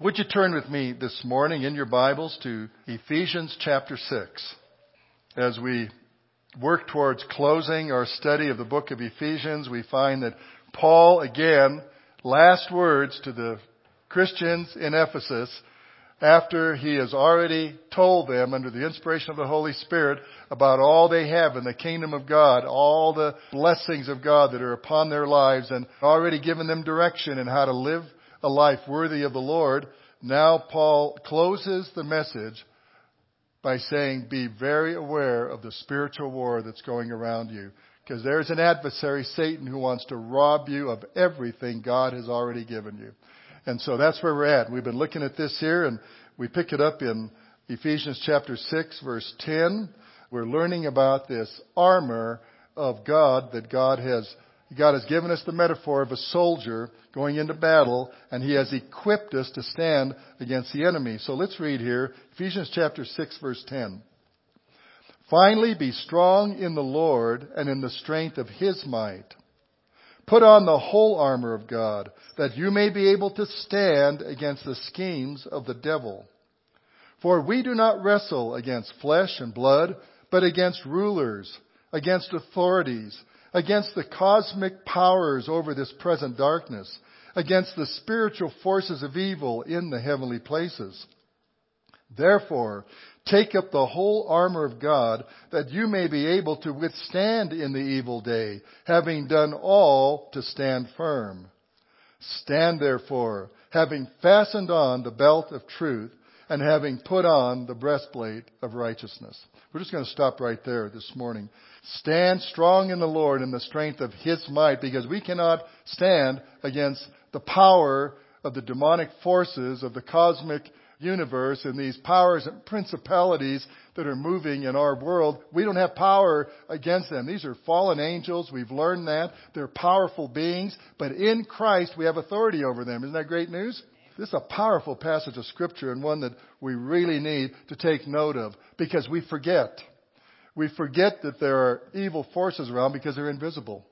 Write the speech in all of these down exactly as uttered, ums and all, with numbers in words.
Would you turn with me this morning in your Bibles to Ephesians chapter six? As we work towards closing our study of the book of Ephesians, we find that Paul, again, last words to the Christians in Ephesus, after he has already told them under the inspiration of the Holy Spirit about all they have in the kingdom of God, all the blessings of God that are upon their lives, and already given them direction in how to live a life worthy of the Lord. Now Paul closes the message by saying, be very aware of the spiritual war that's going around you. Because there's an adversary, Satan, who wants to rob you of everything God has already given you. And so that's where we're at. We've been looking at this here, and we pick it up in Ephesians chapter six, verse ten. We're learning about this armor of God that God has God has given us the metaphor of a soldier going into battle, and He has equipped us to stand against the enemy. So let's read here, Ephesians chapter six, verse ten. Finally, be strong in the Lord and in the strength of His might. Put on the whole armor of God, that you may be able to stand against the schemes of the devil. For we do not wrestle against flesh and blood, but against rulers, against authorities, against the cosmic powers over this present darkness, against the spiritual forces of evil in the heavenly places. Therefore, take up the whole armor of God, that you may be able to withstand in the evil day, having done all to stand firm. Stand therefore, having fastened on the belt of truth, and having put on the breastplate of righteousness. We're just going to stop right there this morning. Stand strong in the Lord in the strength of His might, because we cannot stand against the power of the demonic forces of the cosmic universe and these powers and principalities that are moving in our world. We don't have power against them. These are fallen angels. We've learned that. They're powerful beings, but in Christ we have authority over them. Isn't that great news? This is a powerful passage of Scripture, and one that we really need to take note of, because we forget. We forget that there are evil forces around because they're invisible.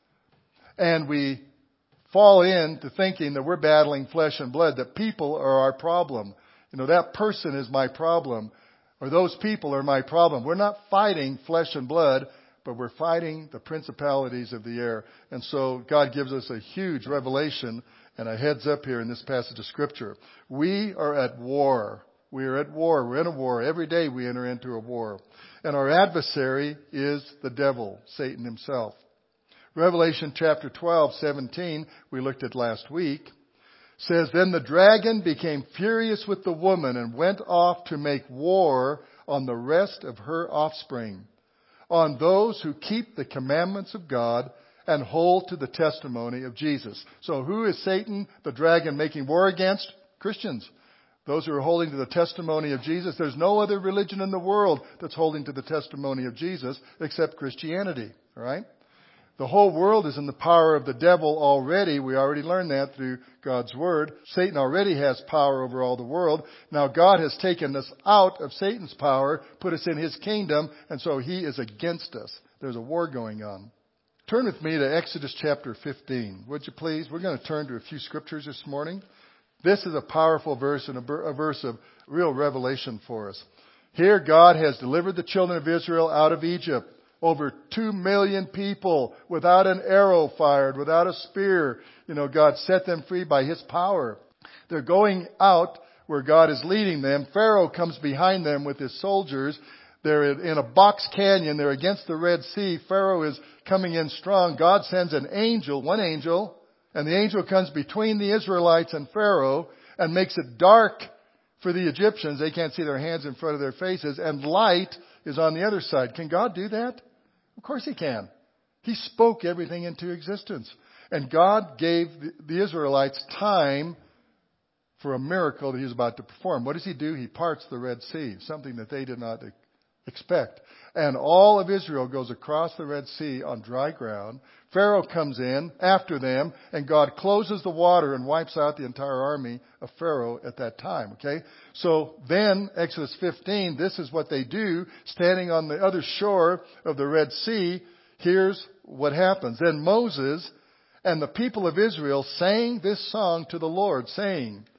And we fall into thinking that we're battling flesh and blood, that people are our problem. You know, that person is my problem, or those people are my problem. We're not fighting flesh and blood, but we're fighting the principalities of the air. And so God gives us a huge revelation and a heads up here in this passage of Scripture. We are at war. We are at war. We're in a war. Every day we enter into a war. And our adversary is the devil, Satan himself. Revelation chapter twelve, seventeen, we looked at last week, says, Then the dragon became furious with the woman and went off to make war on the rest of her offspring, on those who keep the commandments of God and hold to the testimony of Jesus. So who is Satan, the dragon, making war against? Christians. Those who are holding to the testimony of Jesus. There's no other religion in the world that's holding to the testimony of Jesus except Christianity. All right? The whole world is in the power of the devil already. We already learned that through God's Word. Satan already has power over all the world. Now God has taken us out of Satan's power, put us in His kingdom, and so He is against us. There's a war going on. Turn with me to Exodus chapter fifteen. Would you please? We're going to turn to a few scriptures this morning. This is a powerful verse and a verse of real revelation for us. Here God has delivered the children of Israel out of Egypt. Over two million people without an arrow fired, without a spear. You know, God set them free by His power. They're going out where God is leading them. Pharaoh comes behind them with his soldiers. They're in a box canyon. They're against the Red Sea. Pharaoh is coming in strong. God sends an angel, one angel, and the angel comes between the Israelites and Pharaoh and makes it dark for the Egyptians. They can't see their hands in front of their faces, and light is on the other side. Can God do that? Of course He can. He spoke everything into existence. And God gave the Israelites time for a miracle that He was about to perform. What does He do? He parts the Red Sea, something that they did not expect. And all of Israel goes across the Red Sea on dry ground. Pharaoh comes in after them, and God closes the water and wipes out the entire army of Pharaoh at that time. Okay? So then, Exodus fifteen, this is what they do, standing on the other shore of the Red Sea. Here's what happens. Then Moses and the people of Israel sang this song to the Lord, saying,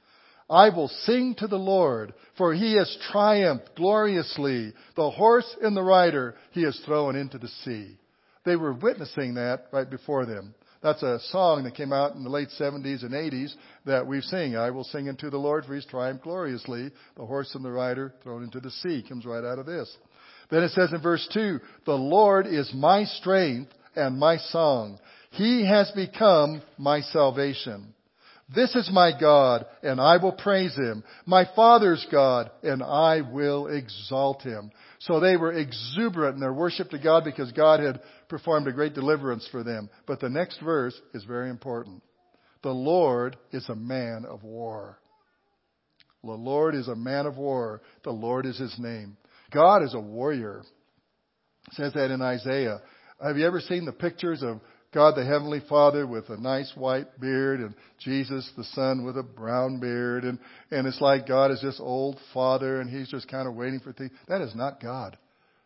I will sing to the Lord, for he has triumphed gloriously. The horse and the rider he has thrown into the sea. They were witnessing that right before them. That's a song that came out in the late seventies and eighties that we sing. I will sing unto the Lord, for he's triumphed gloriously. The horse and the rider thrown into the sea. Comes right out of this. Then it says in verse two, the Lord is my strength and my song. He has become my salvation. This is my God, and I will praise him. My Father's God, and I will exalt him. So they were exuberant in their worship to God because God had performed a great deliverance for them. But the next verse is very important. The Lord is a man of war. The Lord is a man of war. The Lord is his name. God is a warrior. It says that in Isaiah. Have you ever seen the pictures of God the Heavenly Father with a nice white beard and Jesus the Son with a brown beard? And, and it's like God is this old father and he's just kind of waiting for things. That is not God.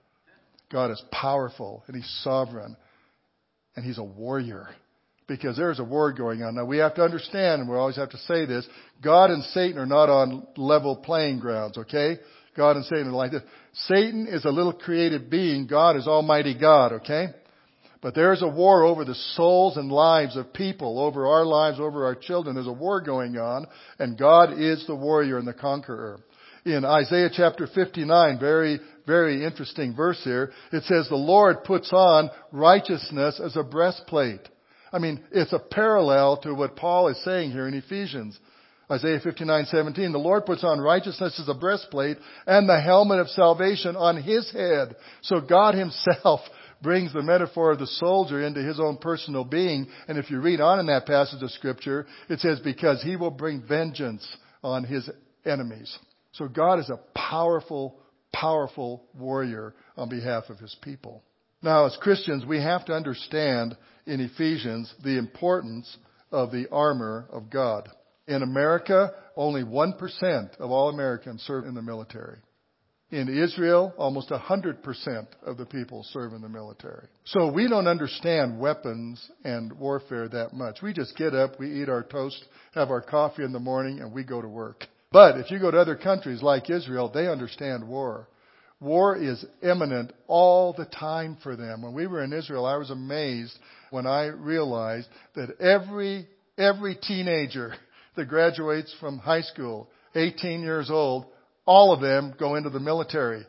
God is powerful and he's sovereign and he's a warrior because there's a war going on. Now we have to understand, and we always have to say this, God and Satan are not on level playing grounds, okay? God and Satan are like this. Satan is a little created being. God is Almighty God, okay? But there's a war over the souls and lives of people, over our lives, over our children. There's a war going on, and God is the warrior and the conqueror. In Isaiah chapter fifty-nine, very, very interesting verse here, it says, the Lord puts on righteousness as a breastplate. I mean, it's a parallel to what Paul is saying here in Ephesians. Isaiah fifty-nine seventeen, the Lord puts on righteousness as a breastplate and the helmet of salvation on his head. So God himself brings the metaphor of the soldier into his own personal being. And if you read on in that passage of Scripture, it says, because he will bring vengeance on his enemies. So God is a powerful, powerful warrior on behalf of his people. Now, as Christians, we have to understand in Ephesians the importance of the armor of God. In America, only one percent of all Americans serve in the military. In Israel, almost one hundred percent of the people serve in the military. So we don't understand weapons and warfare that much. We just get up, we eat our toast, have our coffee in the morning, and we go to work. But if you go to other countries like Israel, they understand war. War is imminent all the time for them. When we were in Israel, I was amazed when I realized that every every teenager that graduates from high school, eighteen years old, all of them go into the military.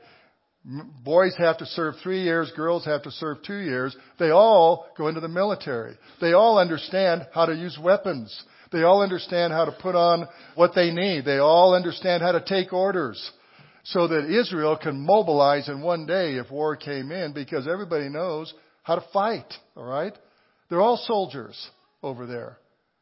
Boys have to serve three years. Girls have to serve two years. They all go into the military. They all understand how to use weapons. They all understand how to put on what they need. They all understand how to take orders so that Israel can mobilize in one day if war came in, because everybody knows how to fight. All right? They're all soldiers over there.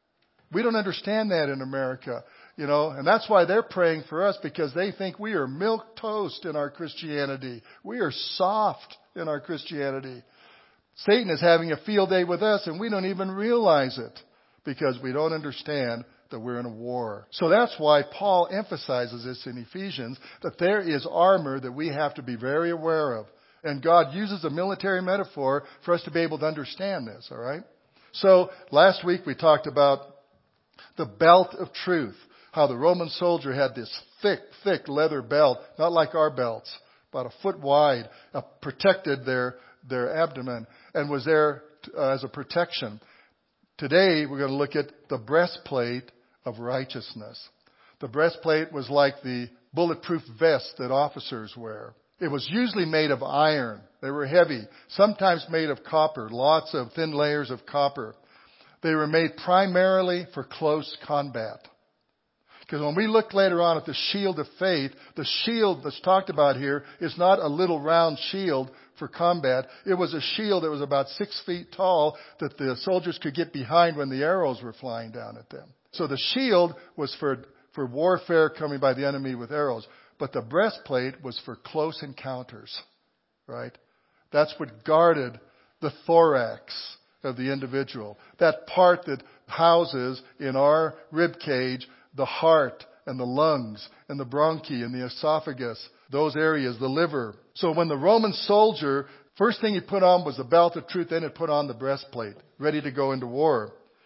We don't understand that in America. You know, and that's why they're praying for us, because they think we are milk toast in our Christianity. We are soft in our Christianity. Satan is having a field day with us, and we don't even realize it because we don't understand that we're in a war. So that's why Paul emphasizes this in Ephesians, that there is armor that we have to be very aware of. And God uses a military metaphor for us to be able to understand this, all right? So last week we talked about the belt of truth. How the Roman soldier had this thick, thick leather belt, not like our belts, about a foot wide, uh, protected their their abdomen and was there uh, as a protection. Today we're going to look at the breastplate of righteousness. The breastplate was like the bulletproof vest that officers wear. It was usually made of iron. They were heavy, sometimes made of copper, lots of thin layers of copper. They were made primarily for close combat. Because when we look later on at the shield of faith, the shield that's talked about here is not a little round shield for combat. It was a shield that was about six feet tall that the soldiers could get behind when the arrows were flying down at them. So the shield was for, for warfare coming by the enemy with arrows. But the breastplate was for close encounters, right? That's what guarded the thorax of the individual. That part that houses in our rib cage the heart and the lungs and the bronchi and the esophagus, those areas, the liver. So when the Roman soldier, first thing he put on was the belt of truth, then he put on the breastplate, ready to go into war.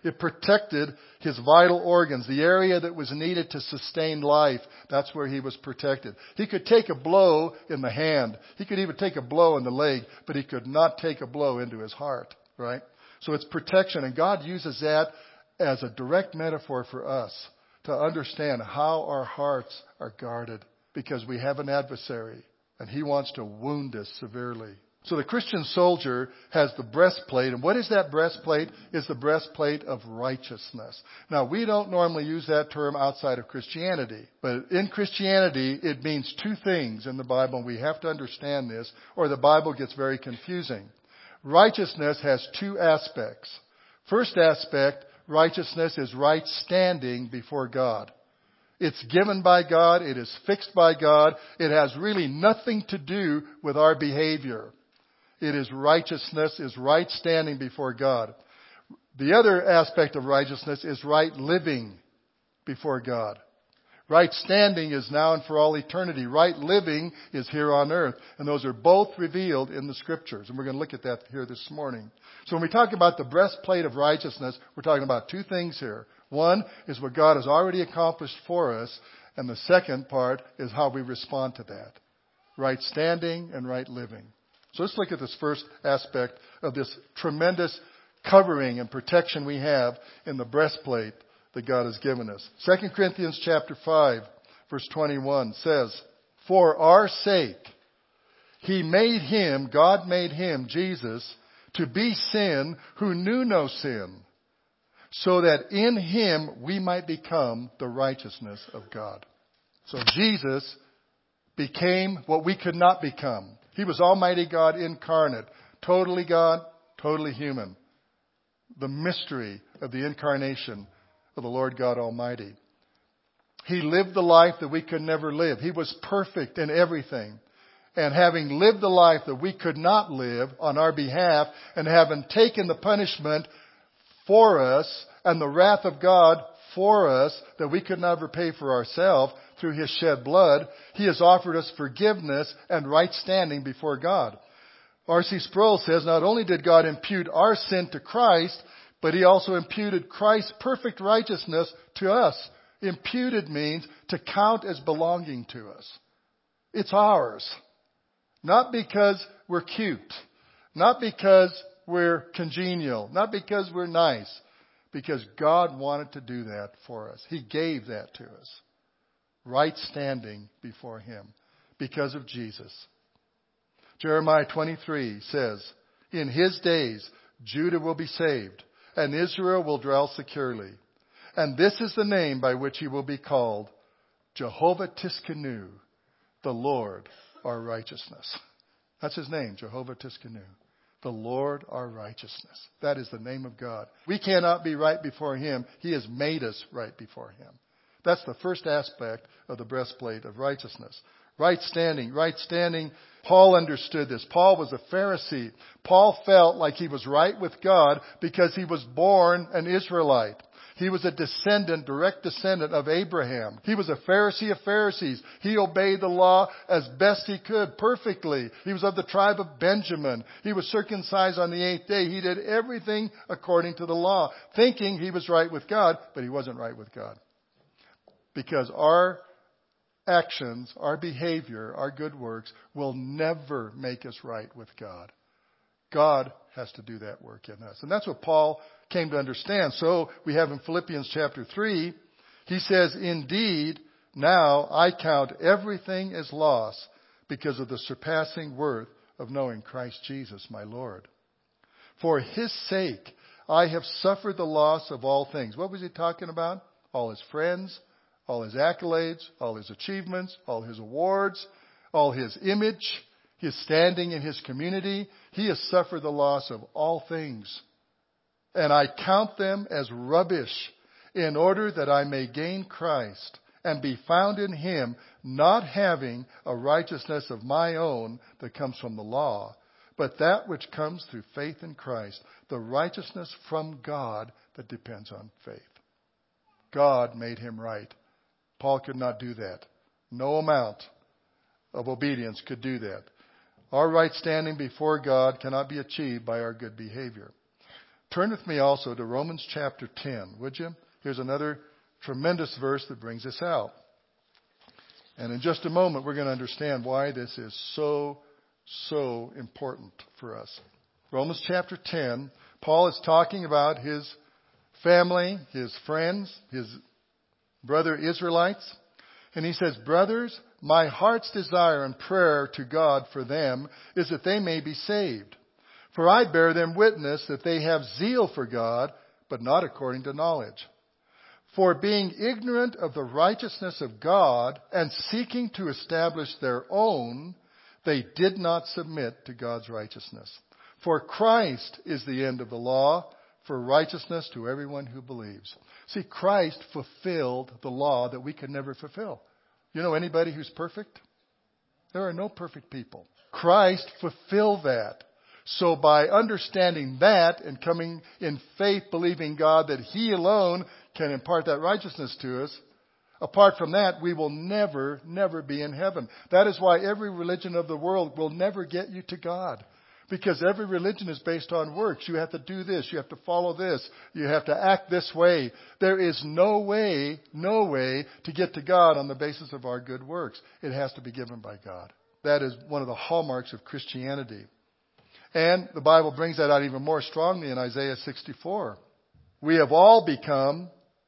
It protected his vital organs, the area that was needed to sustain life. That's where he was protected. He could take a blow in the hand. He could even take a blow in the leg, but he could not take a blow into his heart, right? So it's protection, and God uses that as a direct metaphor for us to understand how our hearts are guarded, because we have an adversary, and he wants to wound us severely. So the Christian soldier has the breastplate. And what is that breastplate? It's the breastplate of righteousness. Now, we don't normally use that term outside of Christianity. But in Christianity, it means two things in the Bible. And we have to understand this, or the Bible gets very confusing. Righteousness has two aspects. First aspect, righteousness is right standing before God. It's given by God. It is fixed by God. It has really nothing to do with our behavior. It is righteousness, is right standing before God. The other aspect of righteousness is right living before God. Right standing is now and for all eternity. Right living is here on earth. And those are both revealed in the Scriptures. And we're going to look at that here this morning. So when we talk about the breastplate of righteousness, we're talking about two things here. One is what God has already accomplished for us. And the second part is how we respond to that. Right standing and right living. So let's look at this first aspect of this tremendous covering and protection we have in the breastplate that God has given us. Second Corinthians chapter five, verse twenty-one says, "For our sake, he made him, God made him, Jesus, to be sin who knew no sin, so that in him we might become the righteousness of God." So Jesus became what we could not become. He was Almighty God incarnate, totally God, totally human. The mystery of the incarnation of the Lord God Almighty. He lived the life that we could never live. He was perfect in everything. And having lived the life that we could not live on our behalf, and having taken the punishment for us and the wrath of God for us that we could never pay for ourselves through his shed blood, he has offered us forgiveness and right standing before God. R C Sproul says, not only did God impute our sin to Christ, but he also imputed Christ's perfect righteousness to us. Imputed means to count as belonging to us. It's ours. Not because we're cute. Not because we're congenial. Not because we're nice. Because God wanted to do that for us. He gave that to us. Right standing before him because of Jesus. Jeremiah twenty-three says, "In his days Judah will be saved, and Israel will dwell securely. And this is the name by which he will be called, Jehovah Tiskanu, the Lord our righteousness." That's his name, Jehovah Tiskanu. The Lord our righteousness. That is the name of God. We cannot be right before him. He has made us right before him. That's the first aspect of the breastplate of righteousness. Right standing. Right standing. Paul understood this. Paul was a Pharisee. Paul felt like he was right with God because he was born an Israelite. He was a descendant, direct descendant of Abraham. He was a Pharisee of Pharisees. He obeyed the law as best he could, perfectly. He was of the tribe of Benjamin. He was circumcised on the eighth day. He did everything according to the law, thinking he was right with God, but he wasn't right with God. Because our actions, our behavior, our good works will never make us right with God. God has to do that work in us. And that's what Paul came to understand. So we have in Philippians chapter three, he says, "Indeed, now I count everything as loss because of the surpassing worth of knowing Christ Jesus, my Lord. For his sake, I have suffered the loss of all things." What was he talking about? All his friends, all his accolades, all his achievements, all his awards, all his image, his standing in his community. He has suffered the loss of all things. "And I count them as rubbish in order that I may gain Christ and be found in him, not having a righteousness of my own that comes from the law, but that which comes through faith in Christ, the righteousness from God that depends on faith." God made him right. Paul could not do that. No amount of obedience could do that. Our right standing before God cannot be achieved by our good behavior. Turn with me also to Romans chapter ten, would you? Here's another tremendous verse that brings this out. And in just a moment, we're going to understand why this is so, so important for us. Romans chapter ten, Paul is talking about his family, his friends, his brother Israelites. And he says, brothers, my heart's desire and prayer to God for them is that they may be saved. For I bear them witness that they have zeal for God, but not according to knowledge. For being ignorant of the righteousness of God and seeking to establish their own, they did not submit to God's righteousness. For Christ is the end of the law for righteousness to everyone who believes. See, Christ fulfilled the law that we could never fulfill. You know anybody who's perfect? There are no perfect people. Christ fulfilled that. So by understanding that and coming in faith, believing God that He alone can impart that righteousness to us, apart from that, we will never, never be in heaven. That is why every religion of the world will never get you to God. Because every religion is based on works. You have to do this. You have to follow this. You have to act this way. There is no way, no way to get to God on the basis of our good works. It has to be given by God. That is one of the hallmarks of Christianity. And the Bible brings that out even more strongly in Isaiah sixty-four. We have all become,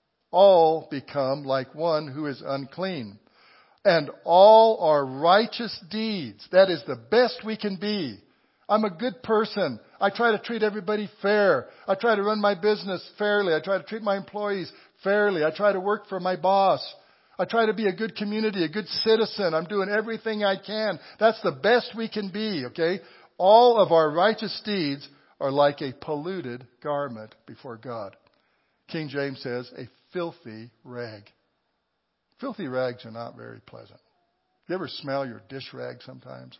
all become like one who is unclean. And all our righteous deeds, that is the best we can be. I'm a good person. I try to treat everybody fair. I try to run my business fairly. I try to treat my employees fairly. I try to work for my boss. I try to be a good community, a good citizen. I'm doing everything I can. That's the best we can be, okay? All of our righteous deeds are like a polluted garment before God. King James says, a filthy rag. Filthy rags are not very pleasant. You ever smell your dish rag sometimes?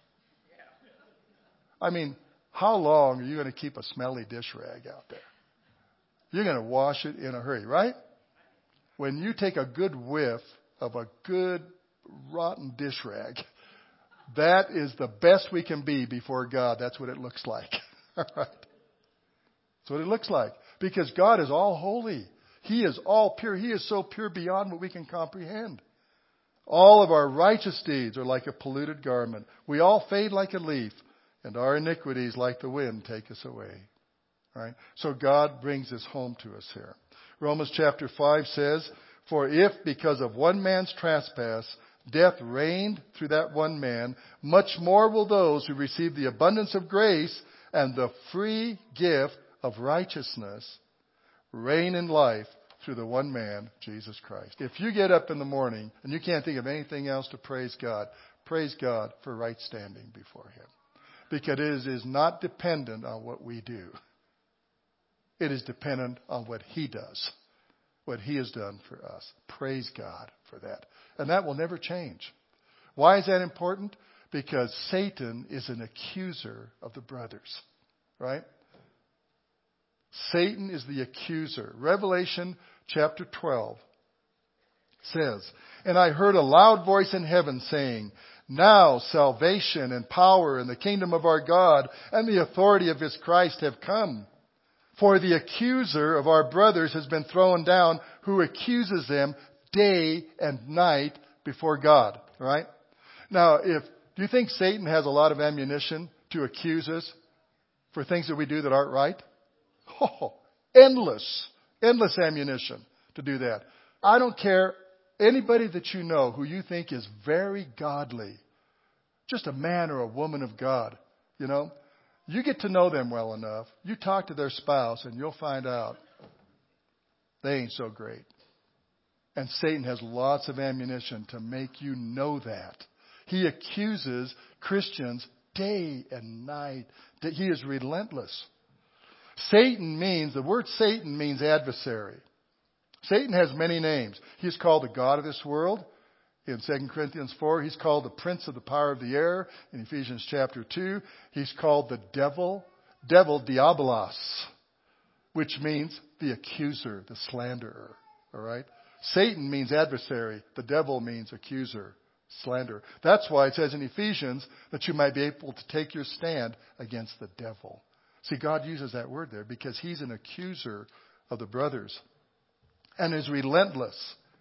I mean, how long are you going to keep a smelly dish rag out there? You're going to wash it in a hurry, right? When you take a good whiff of a good rotten dish rag, that is the best we can be before God. That's what it looks like. All right? That's what it looks like. Because God is all holy. He is all pure. He is so pure beyond what we can comprehend. All of our righteous deeds are like a polluted garment. We all fade like a leaf, and our iniquities like the wind take us away. All right? So God brings this home to us here. Romans chapter five says, for if because of one man's trespass death reigned through that one man, much more will those who receive the abundance of grace and the free gift of righteousness reign in life through the one man, Jesus Christ. If you get up in the morning and you can't think of anything else to praise God, praise God for right standing before Him. Because it is not dependent on what we do. It is dependent on what He does. What He has done for us. Praise God for that. And that will never change. Why is that important? Because Satan is an accuser of the brothers. Right? Satan is the accuser. Revelation chapter twelve says, and I heard a loud voice in heaven saying, now salvation and power and the kingdom of our God and the authority of His Christ have come. For the accuser of our brothers has been thrown down, who accuses them day and night before God. All right? Now, if do you think Satan has a lot of ammunition to accuse us for things that we do that aren't right? Oh, endless, endless ammunition to do that. I don't care. Anybody that you know who you think is very godly, just a man or a woman of God, you know, you get to know them well enough. You talk to their spouse and you'll find out they ain't so great. And Satan has lots of ammunition to make you know that. He accuses Christians day and night. That he is relentless. Satan means, the word Satan means adversary. Satan has many names. He's called the god of this world. In Second Corinthians four, he's called the prince of the power of the air. In Ephesians chapter two, he's called the devil. Devil, diabolos, which means the accuser, the slanderer. All right? Satan means adversary. The devil means accuser, slanderer. That's why it says in Ephesians that you might be able to take your stand against the devil. See, God uses that word there because he's an accuser of the brothers and is relentless.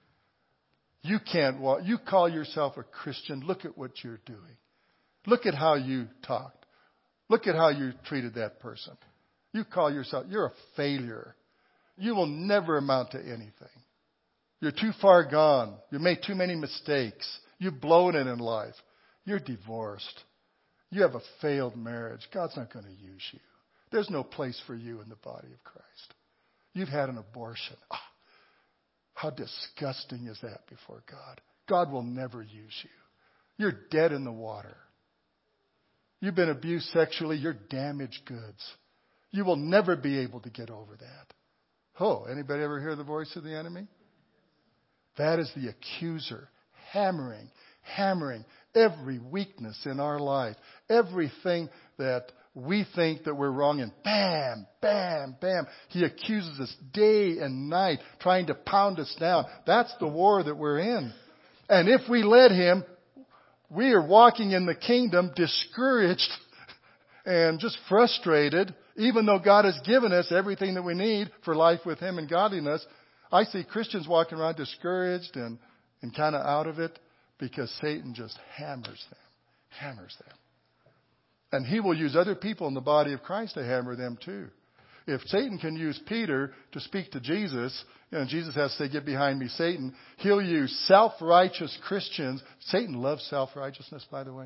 You can't walk. You call yourself a Christian. Look at what you're doing. Look at how you talked. Look at how you treated that person. You call yourself, you're a failure. You will never amount to anything. You're too far gone. You made too many mistakes. You've blown it in life. You're divorced. You have a failed marriage. God's not going to use you. There's no place for you in the body of Christ. You've had an abortion. Oh, how disgusting is that before God? God will never use you. You're dead in the water. You've been abused sexually. You're damaged goods. You will never be able to get over that. Oh, anybody ever hear the voice of the enemy? That is the accuser hammering, hammering every weakness in our life. Everything that we think that we're wrong in. Bam, bam, bam. He accuses us day and night, trying to pound us down. That's the war that we're in. And if we let him, we are walking in the kingdom discouraged and just frustrated, even though God has given us everything that we need for life with him and godliness. I see Christians walking around discouraged and, and kind of out of it because Satan just hammers them, hammers them. And he will use other people in the body of Christ to hammer them too. If Satan can use Peter to speak to Jesus, you know, Jesus has to say, "Get behind me, Satan." He'll use self-righteous Christians. Satan loves self-righteousness, by the way.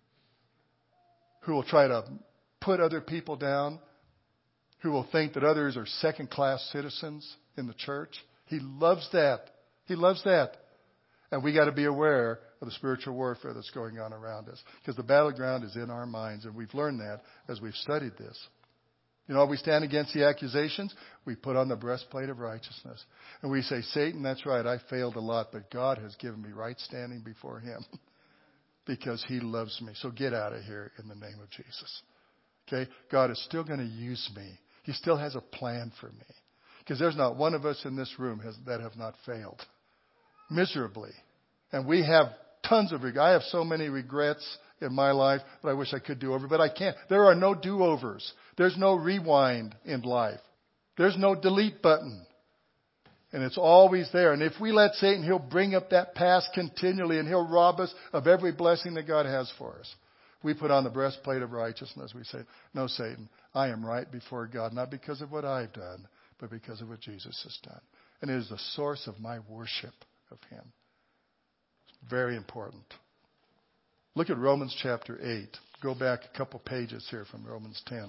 Who will try to put other people down. Who will think that others are second-class citizens in the church. He loves that. He loves that. And we got to be aware of the spiritual warfare that's going on around us. Because the battleground is in our minds. And we've learned that as we've studied this. You know, we stand against the accusations. We put on the breastplate of righteousness. And we say, "Satan, that's right. I failed a lot. But God has given me right standing before him. Because he loves me. So get out of here in the name of Jesus." Okay? God is still going to use me. He still has a plan for me. Because there's not one of us in this room has, that have not failed. Miserably. And we have tons of regrets. I have so many regrets in my life that I wish I could do over, but I can't. There are no do-overs. There's no rewind in life. There's no delete button. And it's always there. And if we let Satan, he'll bring up that past continually and he'll rob us of every blessing that God has for us. We put on the breastplate of righteousness. We say, "No, Satan, I am right before God, not because of what I've done, but because of what Jesus has done." And it is the source of my worship of him. It's very important. Look at Romans chapter eight. Go back a couple pages here from Romans ten.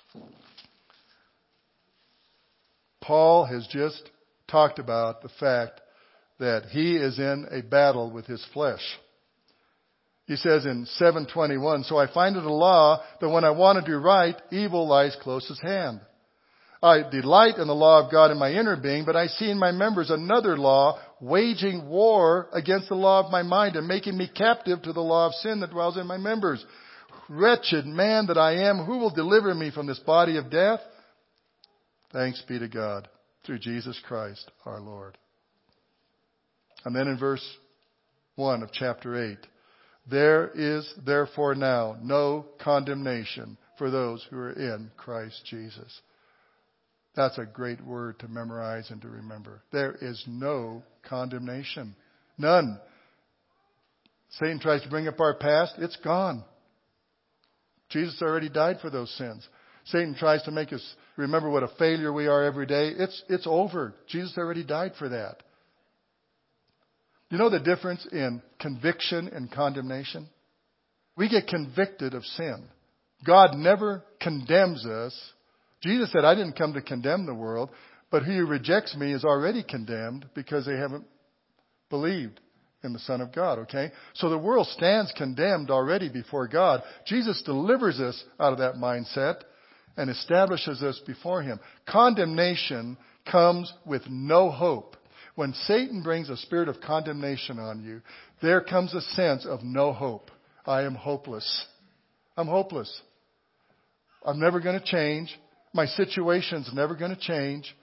Paul has just talked about the fact that he is in a battle with his flesh. He says in seven twenty-one, "So I find it a law that when I want to do right, evil lies close at hand. I delight in the law of God in my inner being, but I see in my members another law, waging war against the law of my mind and making me captive to the law of sin that dwells in my members. Wretched man that I am, who will deliver me from this body of death? Thanks be to God through Jesus Christ our Lord." And then in verse one of chapter eight, "There is therefore now no condemnation for those who are in Christ Jesus." That's a great word to memorize and to remember. There is no condemnation. None. Satan tries to bring up our past. It's gone. Jesus already died for those sins. Satan tries to make us remember what a failure we are every day. It's, it's over. Jesus already died for that. You know the difference in conviction and condemnation? We get convicted of sin. God never condemns us. Jesus said, "I didn't come to condemn the world, but he who rejects me is already condemned because they haven't believed in the Son of God." Okay? So the world stands condemned already before God. Jesus delivers us out of that mindset and establishes us before him. Condemnation comes with no hope. When Satan brings a spirit of condemnation on you, there comes a sense of no hope. I am hopeless. I'm hopeless. I'm never going to change. My situation's never going to change.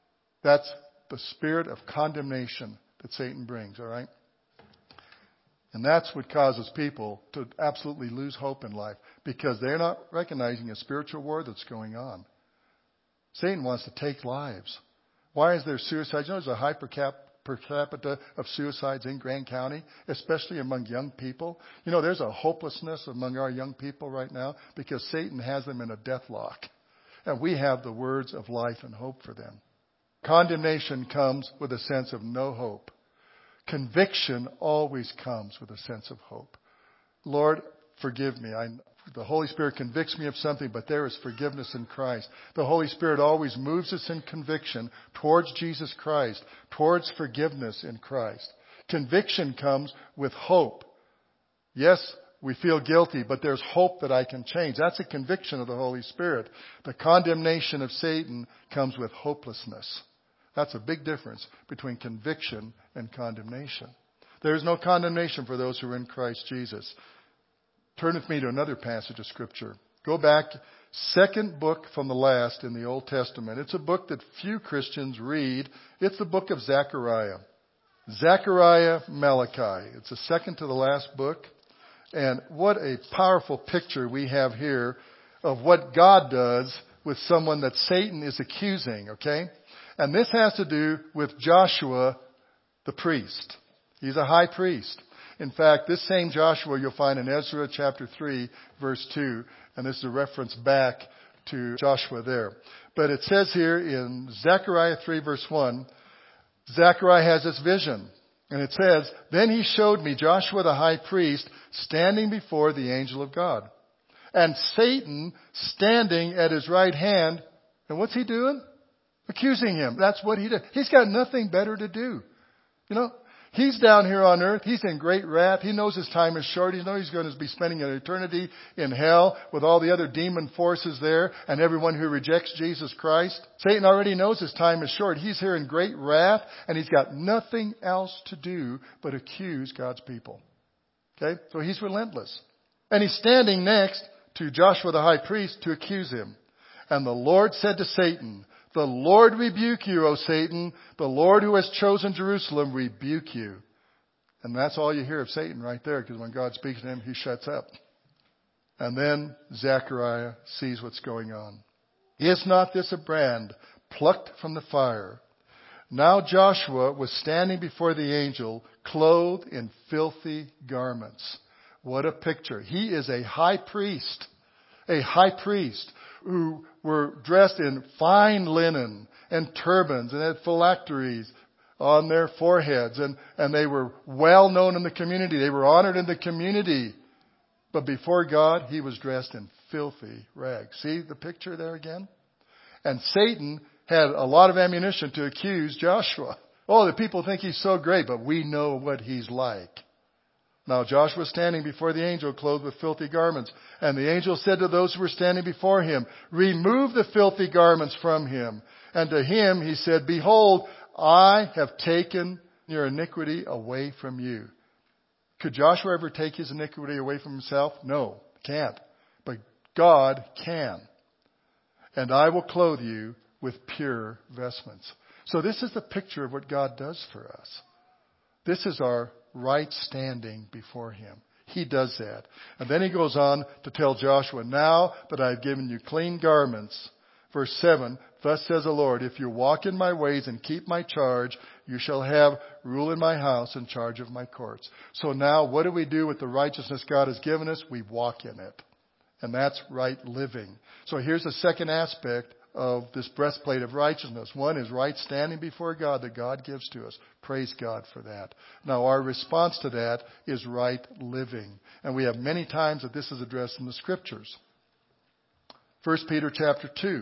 That's the spirit of condemnation that Satan brings, all right? And that's what causes people to absolutely lose hope in life, because they're not recognizing a spiritual war that's going on. Satan wants to take lives. Why is there suicide? You know, there's a high per, cap, per capita of suicides in Grand County, especially among young people. You know, there's a hopelessness among our young people right now because Satan has them in a deathlock. And we have the words of life and hope for them. Condemnation comes with a sense of no hope. Conviction always comes with a sense of hope. Lord, forgive me. I, the Holy Spirit convicts me of something, but there is forgiveness in Christ. The Holy Spirit always moves us in conviction towards Jesus Christ, towards forgiveness in Christ. Conviction comes with hope. Yes, we feel guilty, but there's hope that I can change. That's a conviction of the Holy Spirit. The condemnation of Satan comes with hopelessness. That's a big difference between conviction and condemnation. There is no condemnation for those who are in Christ Jesus. Turn with me to another passage of Scripture. Go back, second book from the last in the Old Testament. It's a book that few Christians read. It's the book of Zechariah. Zechariah Malachi. It's the second to the last book. And what a powerful picture we have here of what God does with someone that Satan is accusing, okay? And this has to do with Joshua, the priest. He's a high priest. In fact, this same Joshua you'll find in Ezra chapter three, verse two. And this is a reference back to Joshua there. But it says here in Zechariah three, verse one, Zechariah has this vision. And it says, then he showed me Joshua the high priest standing before the angel of God. And Satan standing at his right hand. And what's he doing? Accusing him. That's what he did. He's got nothing better to do. You know, he's down here on earth. He's in great wrath. He knows his time is short. He knows he's going to be spending an eternity in hell with all the other demon forces there and everyone who rejects Jesus Christ. Satan already knows his time is short. He's here in great wrath and he's got nothing else to do but accuse God's people. Okay? So he's relentless. And he's standing next to Joshua the high priest to accuse him. And the Lord said to Satan, the Lord rebuke you, O Satan. The Lord who has chosen Jerusalem rebuke you. And that's all you hear of Satan right there, because when God speaks to him, he shuts up. And then Zechariah sees what's going on. Is not this a brand plucked from the fire? Now Joshua was standing before the angel, clothed in filthy garments. What a picture. He is a high priest. A high priest who were dressed in fine linen and turbans and had phylacteries on their foreheads. And, and they were well known in the community. They were honored in the community. But before God, he was dressed in filthy rags. See the picture there again? And Satan had a lot of ammunition to accuse Joshua. Oh, the people think he's so great, but we know what he's like. Now Joshua was standing before the angel, clothed with filthy garments. And the angel said to those who were standing before him, remove the filthy garments from him. And to him he said, behold, I have taken your iniquity away from you. Could Joshua ever take his iniquity away from himself? No, can't. But God can. And I will clothe you with pure vestments. So this is the picture of what God does for us. This is our right standing before him. He does that. And then he goes on to tell Joshua, now that I've given you clean garments. Verse seven, thus says the Lord, if you walk in my ways and keep my charge, you shall have rule in my house and charge of my courts. So now what do we do with the righteousness God has given us? We walk in it. And that's right living. So here's the second aspect of this breastplate of righteousness. One is right standing before God that God gives to us. Praise God for that. Now our response to that is right living. And we have many times that this is addressed in the Scriptures. First Peter chapter two.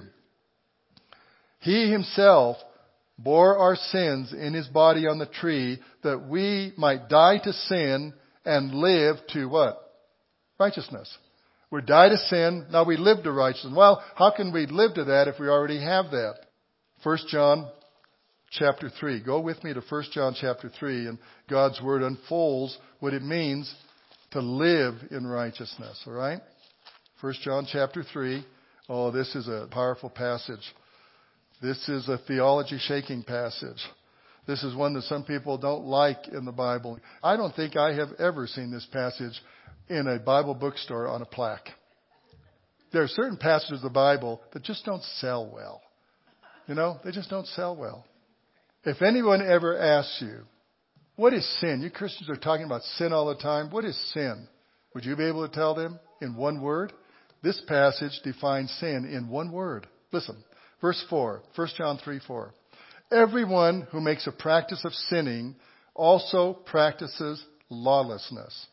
He himself bore our sins in his body on the tree that we might die to sin and live to what? Righteousness. We died to sin, now we live to righteousness. Well, how can we live to that if we already have that? First John chapter three. Go with me to First John chapter three, and God's Word unfolds what it means to live in righteousness, all right? First John chapter three. Oh, this is a powerful passage. This is a theology-shaking passage. This is one that some people don't like in the Bible. I don't think I have ever seen this passage in a Bible bookstore on a plaque. There are certain passages of the Bible that just don't sell well. You know, they just don't sell well. If anyone ever asks you, what is sin? You Christians are talking about sin all the time. What is sin? Would you be able to tell them in one word? This passage defines sin in one word. Listen, verse four, First John three four. Everyone who makes a practice of sinning also practices lawlessness.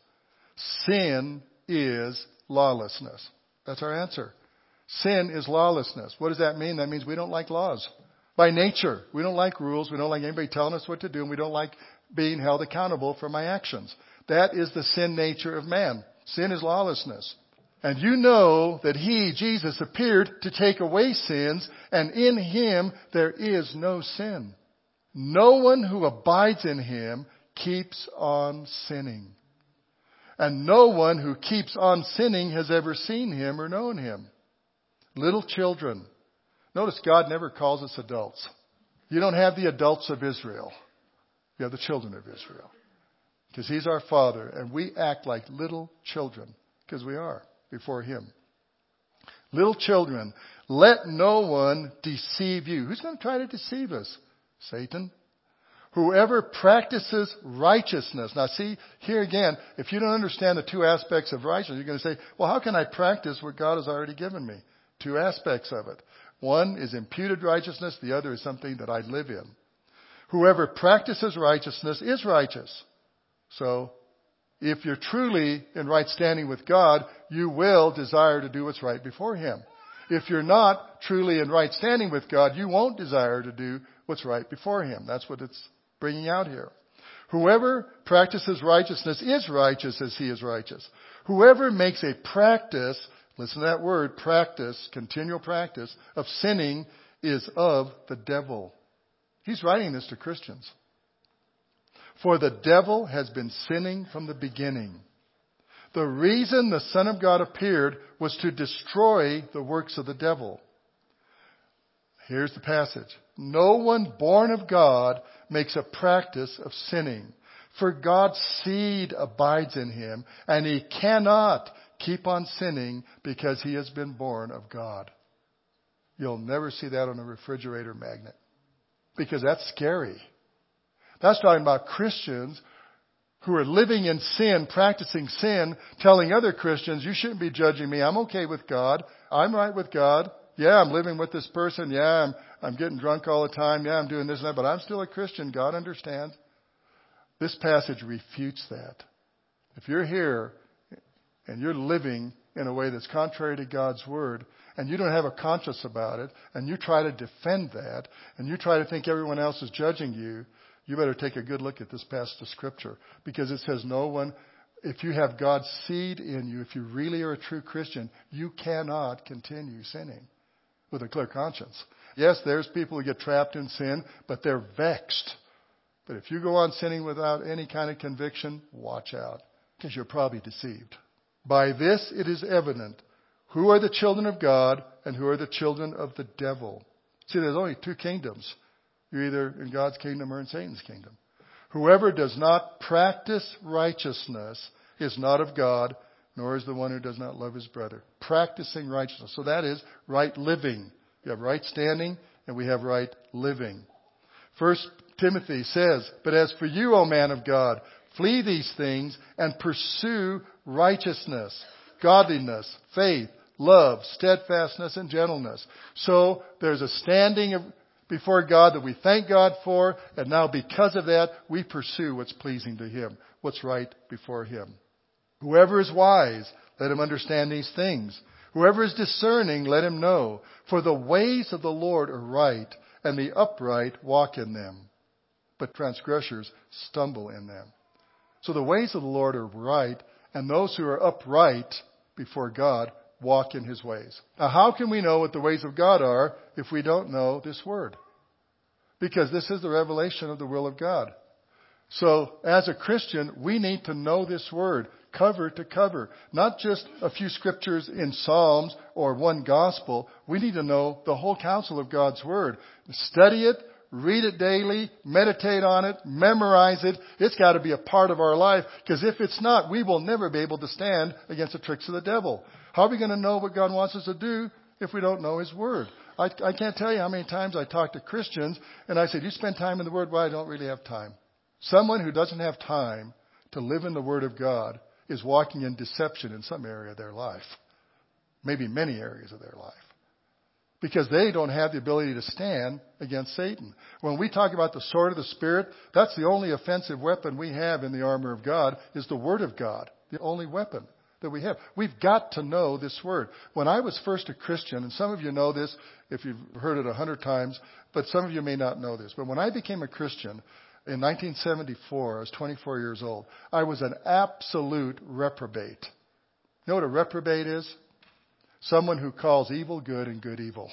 Sin is lawlessness. That's our answer. Sin is lawlessness. What does that mean? That means we don't like laws. By nature, we don't like rules. We don't like anybody telling us what to do. And we don't like being held accountable for my actions. That is the sin nature of man. Sin is lawlessness. And you know that He, Jesus, appeared to take away sins, and in Him there is no sin. No one who abides in Him keeps on sinning. And no one who keeps on sinning has ever seen Him or known Him. Little children. Notice God never calls us adults. You don't have the adults of Israel. You have the children of Israel. Because He's our Father, and we act like little children, because we are before Him. Little children, let no one deceive you. Who's going to try to deceive us? Satan. Whoever practices righteousness. Now see, here again, if you don't understand the two aspects of righteousness, you're going to say, well, how can I practice what God has already given me? Two aspects of it. One is imputed righteousness. The other is something that I live in. Whoever practices righteousness is righteous. So, if you're truly in right standing with God, you will desire to do what's right before Him. If you're not truly in right standing with God, you won't desire to do what's right before Him. That's what it's bringing out here. Whoever practices righteousness is righteous as He is righteous. Whoever makes a practice, listen to that word, practice, continual practice, of sinning is of the devil. He's writing this to Christians. For the devil has been sinning from the beginning. The reason the Son of God appeared was to destroy the works of the devil. Here's the passage. No one born of God makes a practice of sinning, for God's seed abides in him, and he cannot keep on sinning because he has been born of God. You'll never see that on a refrigerator magnet, because that's scary. That's talking about Christians who are living in sin, practicing sin, telling other Christians, you shouldn't be judging me. I'm okay with God. I'm right with God. Yeah, I'm living with this person. Yeah, I'm, I'm getting drunk all the time. Yeah, I'm doing this and that, but I'm still a Christian. God understands. This passage refutes that. If you're here and you're living in a way that's contrary to God's word, and you don't have a conscience about it, and you try to defend that, and you try to think everyone else is judging you, you better take a good look at this passage of Scripture, because it says no one, if you have God's seed in you, if you really are a true Christian, you cannot continue sinning with a clear conscience. Yes, there's people who get trapped in sin, but they're vexed. But if you go on sinning without any kind of conviction, watch out, because you're probably deceived. By this it is evident who are the children of God and who are the children of the devil. See, there's only two kingdoms. You're either in God's kingdom or in Satan's kingdom. Whoever does not practice righteousness is not of God, nor is the one who does not love his brother. Practicing righteousness. So that is right living. We have right standing and we have right living. First Timothy says, but as for you, O man of God, flee these things and pursue righteousness, godliness, faith, love, steadfastness, and gentleness. So there's a standing of before God that we thank God for, and now because of that, we pursue what's pleasing to Him, what's right before Him. Whoever is wise, let him understand these things. Whoever is discerning, let him know. For the ways of the Lord are right, and the upright walk in them, but transgressors stumble in them. So the ways of the Lord are right, and those who are upright before God walk in His ways. Now, how can we know what the ways of God are if we don't know this word? Because this is the revelation of the will of God. So, as a Christian, we need to know this word cover to cover. Not just a few scriptures in Psalms or one gospel. We need to know the whole counsel of God's word. Study it, read it daily, meditate on it, memorize it. It's got to be a part of our life, because if it's not, we will never be able to stand against the tricks of the devil. How are we going to know what God wants us to do if we don't know His Word? I, I can't tell you how many times I talk to Christians and I say, do you spend time in the Word? Well, I don't really have time. Someone who doesn't have time to live in the Word of God is walking in deception in some area of their life. Maybe many areas of their life. Because they don't have the ability to stand against Satan. When we talk about the sword of the Spirit, that's the only offensive weapon we have in the armor of God, is the Word of God. The only weapon that we have. We've got to know this Word. When I was first a Christian, and some of you know this if you've heard it a hundred times, but some of you may not know this. But when I became a Christian in nineteen seventy-four, I was twenty-four years old, I was an absolute reprobate. You know what a reprobate is? Someone who calls evil good and good evil.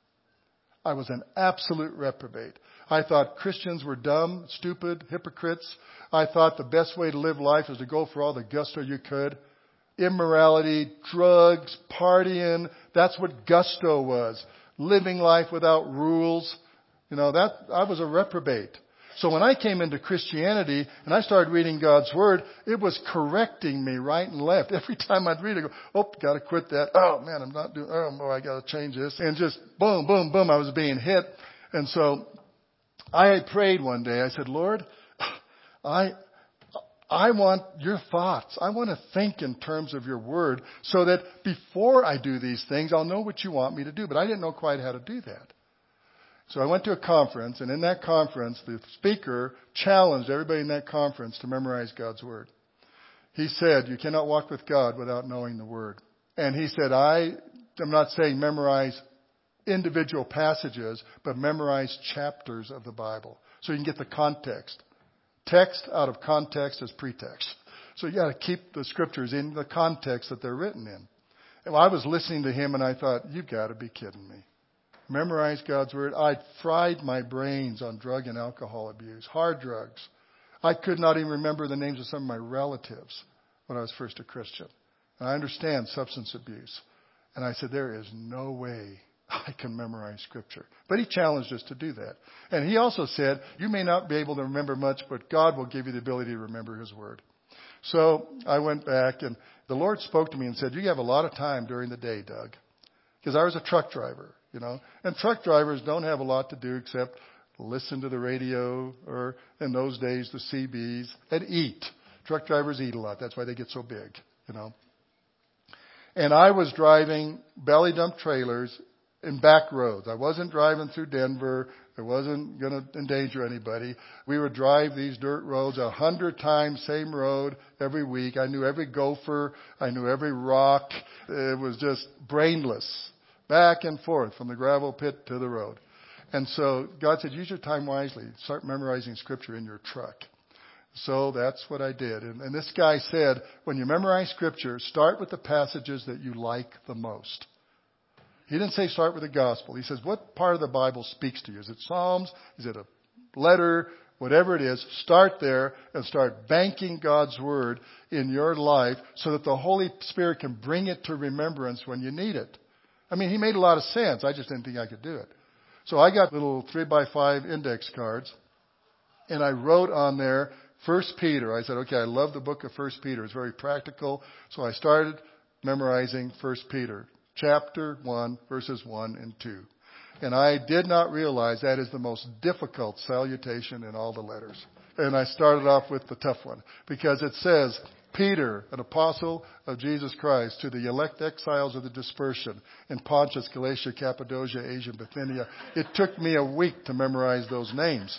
I was an absolute reprobate. I thought Christians were dumb, stupid, hypocrites. I thought the best way to live life was to go for all the gusto you could. Immorality, drugs, partying. That's what gusto was. Living life without rules. You know, that I was a reprobate. So when I came into Christianity and I started reading God's Word, it was correcting me right and left. Every time I'd read it, I go, oh, got to quit that. Oh, man, I'm not doing, oh, boy, I got to change this. And just boom, boom, boom, I was being hit. And so I prayed one day. I said, Lord, I I want your thoughts. I want to think in terms of your Word so that before I do these things, I'll know what you want me to do. But I didn't know quite how to do that. So I went to a conference, and in that conference, the speaker challenged everybody in that conference to memorize God's Word. He said, you cannot walk with God without knowing the Word. And he said, I am not saying memorize individual passages, but memorize chapters of the Bible. So you can get the context. Text out of context is pretext. So you got to keep the Scriptures in the context that they're written in. And I was listening to him, and I thought, you've got to be kidding me. Memorize God's Word. I'd fried my brains on drug and alcohol abuse, hard drugs. I could not even remember the names of some of my relatives when I was first a Christian. And I understand substance abuse. And I said, there is no way I can memorize Scripture. But he challenged us to do that. And he also said, you may not be able to remember much, but God will give you the ability to remember His Word. So I went back, and the Lord spoke to me and said, you have a lot of time during the day, Doug. Because I was a truck driver. You know, and truck drivers don't have a lot to do except listen to the radio or, in those days, the C Bs and eat. Truck drivers eat a lot. That's why they get so big, you know. And I was driving belly dump trailers in back roads. I wasn't driving through Denver. I wasn't going to endanger anybody. We would drive these dirt roads a hundred times, same road every week. I knew every gopher. I knew every rock. It was just brainless. Back and forth from the gravel pit to the road. And so God said, use your time wisely. Start memorizing Scripture in your truck. So that's what I did. And, and this guy said, when you memorize Scripture, start with the passages that you like the most. He didn't say start with the gospel. He says, what part of the Bible speaks to you? Is it Psalms? Is it a letter? Whatever it is, start there and start banking God's Word in your life so that the Holy Spirit can bring it to remembrance when you need it. I mean, he made a lot of sense. I just didn't think I could do it. So I got little three by five index cards, and I wrote on there First Peter. I said, okay, I love the book of First Peter. It's very practical. So I started memorizing First Peter, chapter one, verses one and two. And I did not realize that is the most difficult salutation in all the letters. And I started off with the tough one, because it says, Peter, an apostle of Jesus Christ, to the elect exiles of the dispersion in Pontus, Galatia, Cappadocia, Asia, Bithynia. It took me a week to memorize those names.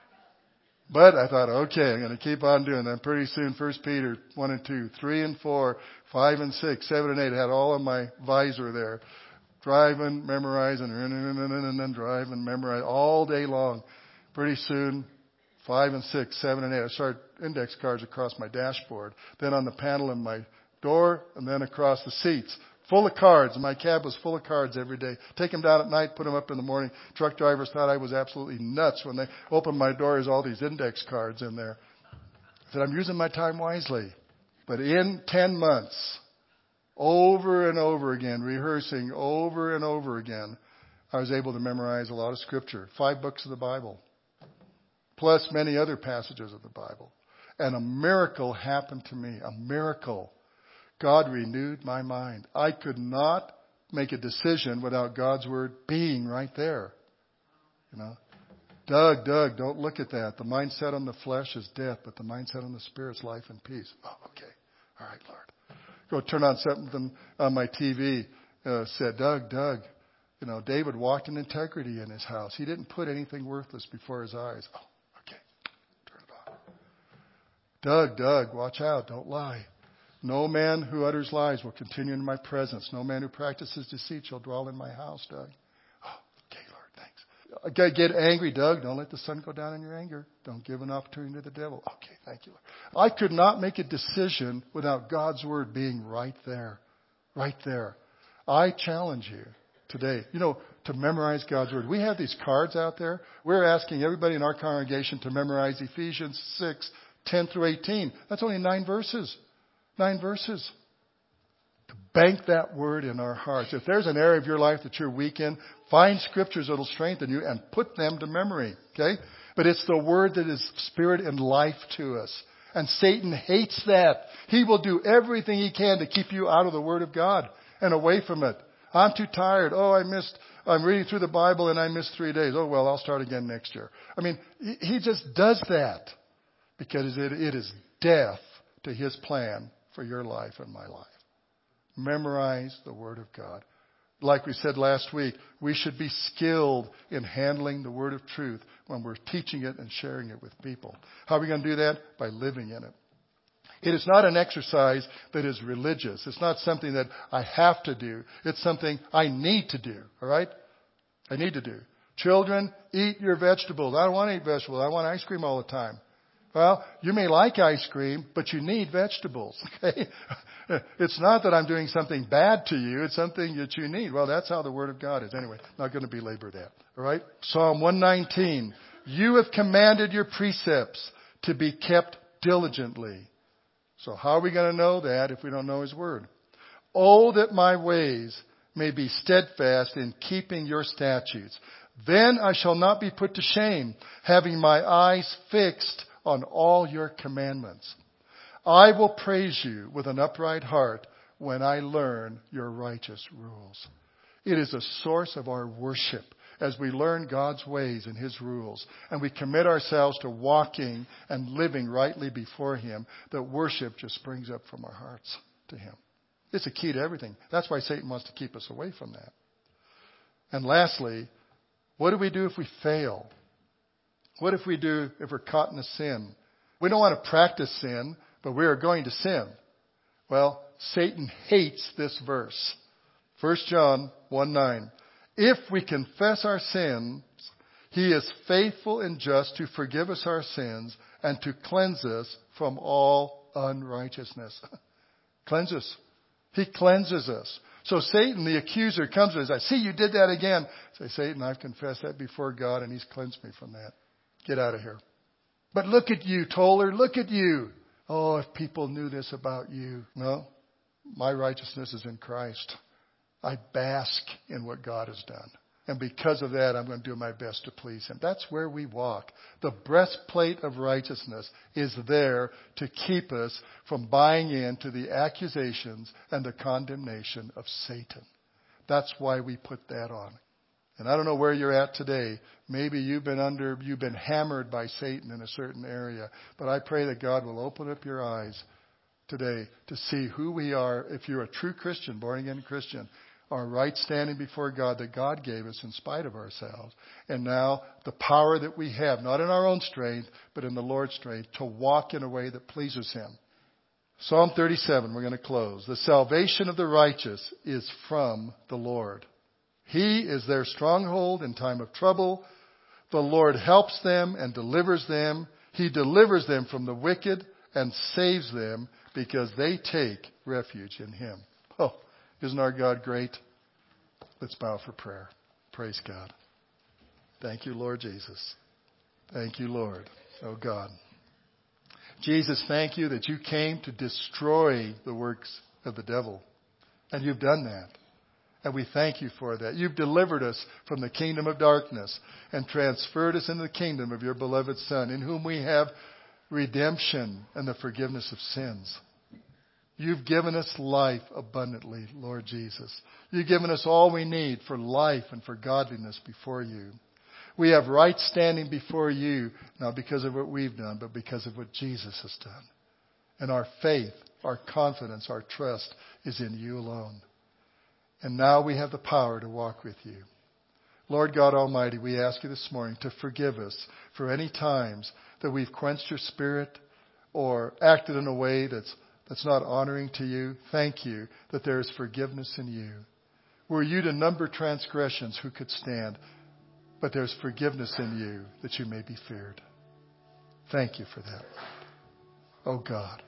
But I thought, okay, I'm going to keep on doing that. Pretty soon, First Peter one and two, three and four, five and six, seven and eight. I had all of my visor there. Driving, memorizing, and then driving, memorize all day long. Pretty soon, Five and six, seven and eight. I started index cards across my dashboard, then on the panel in my door, and then across the seats. Full of cards. My cab was full of cards every day. Take them down at night, put them up in the morning. Truck drivers thought I was absolutely nuts when they opened my door. There's all these index cards in there. I said, I'm using my time wisely. But in ten months, over and over again, rehearsing over and over again, I was able to memorize a lot of Scripture. Five books of the Bible. plus many other passages of the Bible. And a miracle happened to me. A miracle. God renewed my mind. I could not make a decision without God's word being right there. You know, Doug, Doug, don't look at that. The mindset on the flesh is death, but the mindset on the spirit is life and peace. Oh, okay. All right, Lord. Go turn on something on my T V. Uh, said, Doug, Doug, you know, David walked in integrity in his house. He didn't put anything worthless before his eyes. Oh, okay. Turn it on. Doug, Doug, watch out. Don't lie. No man who utters lies will continue in my presence. No man who practices deceit shall dwell in my house, Doug. Oh, okay, Lord, thanks. Okay, get angry, Doug. Don't let the sun go down in your anger. Don't give an opportunity to the devil. Okay, thank you, Lord. I could not make a decision without God's word being right there. Right there. I challenge you today, you know, to memorize God's word. We have these cards out there. We're asking everybody in our congregation to memorize Ephesians six, ten through eighteen. That's only nine verses. Nine verses. To bank that word in our hearts. If there's an area of your life that you're weak in, find scriptures that will strengthen you and put them to memory. Okay? But it's the word that is spirit and life to us. And Satan hates that. He will do everything he can to keep you out of the word of God and away from it. I'm too tired. Oh, I missed, I'm reading through the Bible and I missed three days. Oh, well, I'll start again next year. I mean, he just does that because it, it is death to his plan for your life and my life. Memorize the Word of God. Like we said last week, we should be skilled in handling the Word of truth when we're teaching it and sharing it with people. How are we going to do that? By living in it. It is not an exercise that is religious. It's not something that I have to do. It's something I need to do. All right? I need to do. Children, eat your vegetables. I don't want to eat vegetables. I want ice cream all the time. Well, you may like ice cream, but you need vegetables. Okay? It's not that I'm doing something bad to you. It's something that you need. Well, that's how the Word of God is. Anyway, not going to belabor that. All right? Psalm one nineteen. You have commanded your precepts to be kept diligently. So how are we going to know that if we don't know His Word? Oh, that my ways may be steadfast in keeping your statutes. Then I shall not be put to shame, having my eyes fixed on all your commandments. I will praise you with an upright heart when I learn your righteous rules. It is a source of our worship as we learn God's ways and His rules, and we commit ourselves to walking and living rightly before Him, that worship just springs up from our hearts to Him. It's a key to everything. That's why Satan wants to keep us away from that. And lastly, what do we do if we fail? What if we do if we're caught in a sin? We don't want to practice sin, but we are going to sin. Well, Satan hates this verse. First John one nine. If we confess our sins, He is faithful and just to forgive us our sins and to cleanse us from all unrighteousness. Cleanse us. He cleanses us. So Satan, the accuser, comes to us. I see you did that again. I say, Satan, I've confessed that before God and He's cleansed me from that. Get out of here. But look at you, Toller. Look at you. Oh, if people knew this about you. No, my righteousness is in Christ. I bask in what God has done. And because of that, I'm going to do my best to please Him. That's where we walk. The breastplate of righteousness is there to keep us from buying into the accusations and the condemnation of Satan. That's why we put that on. And I don't know where you're at today. Maybe you've been under, you've been hammered by Satan in a certain area. But I pray that God will open up your eyes today to see who we are. If you're a true Christian, born again Christian, our right standing before God that God gave us in spite of ourselves. And now the power that we have, not in our own strength, but in the Lord's strength, to walk in a way that pleases Him. Psalm thirty-seven, we're going to close. The salvation of the righteous is from the Lord. He is their stronghold in time of trouble. The Lord helps them and delivers them. He delivers them from the wicked and saves them because they take refuge in Him. Oh, isn't our God great? Let's bow for prayer. Praise God. Thank you, Lord Jesus. Thank you, Lord. Oh, God. Jesus, thank you that you came to destroy the works of the devil. And you've done that. And we thank you for that. You've delivered us from the kingdom of darkness and transferred us into the kingdom of your beloved Son, in whom we have redemption and the forgiveness of sins. You've given us life abundantly, Lord Jesus. You've given us all we need for life and for godliness before you. We have right standing before you, not because of what we've done, but because of what Jesus has done. And our faith, our confidence, our trust is in you alone. And now we have the power to walk with you. Lord God Almighty, we ask you this morning to forgive us for any times that we've quenched your Spirit or acted in a way that's, that's not honoring to you. Thank you that there is forgiveness in you. Were you to number transgressions, who could stand? But there's forgiveness in you that you may be feared. Thank you for that. Oh God.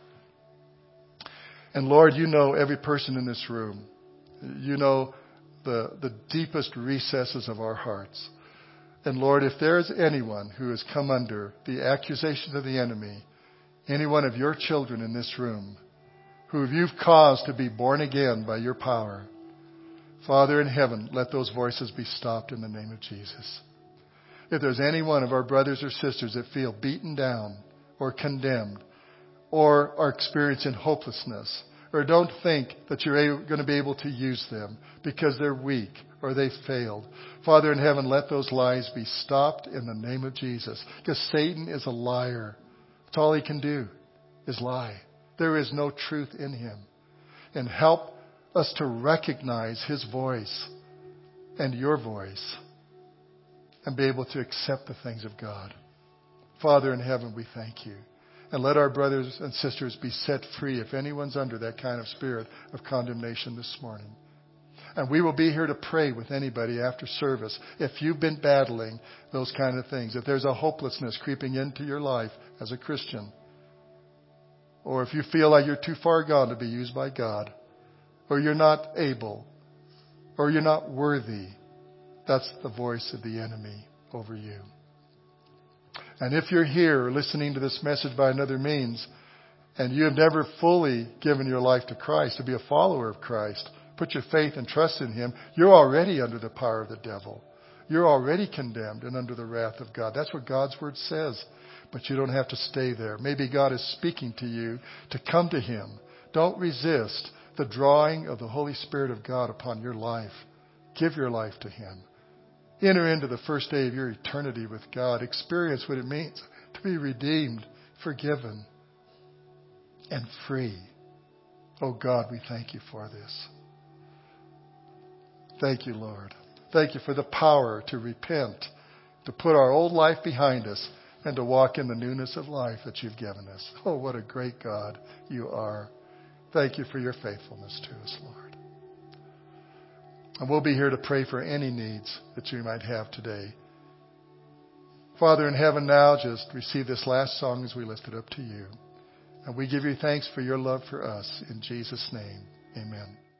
And Lord, you know every person in this room. You know the, the deepest recesses of our hearts. And Lord, if there is anyone who has come under the accusations of the enemy, any one of your children in this room, who you've caused to be born again by your power, Father in heaven, let those voices be stopped in the name of Jesus. If there's any one of our brothers or sisters that feel beaten down or condemned or are experiencing hopelessness, or don't think that you're going to be able to use them because they're weak or they failed, Father in heaven, let those lies be stopped in the name of Jesus. Because Satan is a liar. That's all he can do is lie. There is no truth in him. And help us to recognize his voice and your voice and be able to accept the things of God. Father in heaven, we thank you. And let our brothers and sisters be set free if anyone's under that kind of spirit of condemnation this morning. And we will be here to pray with anybody after service. If you've been battling those kind of things, if there's a hopelessness creeping into your life as a Christian, or if you feel like you're too far gone to be used by God, or you're not able, or you're not worthy, that's the voice of the enemy over you. And if you're here listening to this message by another means, and you have never fully given your life to Christ, to be a follower of Christ, put your faith and trust in him, you're already under the power of the devil. You're already condemned and under the wrath of God. That's what God's word says. But you don't have to stay there. Maybe God is speaking to you to come to him. Don't resist the drawing of the Holy Spirit of God upon your life. Give your life to him. Enter into the first day of your eternity with God. Experience what it means to be redeemed, forgiven, and free. Oh God, we thank you for this. Thank you, Lord. Thank you for the power to repent, to put our old life behind us, and to walk in the newness of life that you've given us. Oh, what a great God you are. Thank you for your faithfulness to us, Lord. And we'll be here to pray for any needs that you might have today. Father in heaven, now just receive this last song as we lift it up to you. And we give you thanks for your love for us. In Jesus' name, amen.